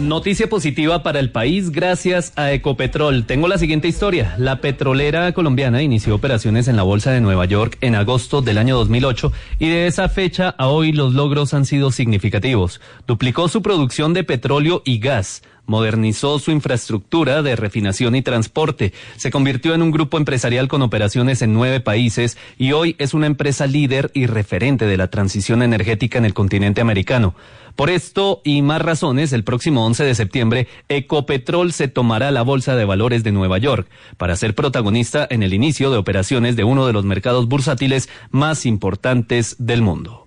Noticia positiva para el país gracias a Ecopetrol. Tengo la siguiente historia. La petrolera colombiana inició operaciones en la Bolsa de Nueva York en agosto del año 2008 y de esa fecha a hoy los logros han sido significativos. Duplicó su producción de petróleo y gas, modernizó su infraestructura de refinación y transporte, se convirtió en un grupo empresarial con operaciones en 9 países y hoy es una empresa líder y referente de la transición energética en el continente americano. Por esto y más razones, el próximo 11 de septiembre, Ecopetrol se tomará la Bolsa de Valores de Nueva York para ser protagonista en el inicio de operaciones de uno de los mercados bursátiles más importantes del mundo.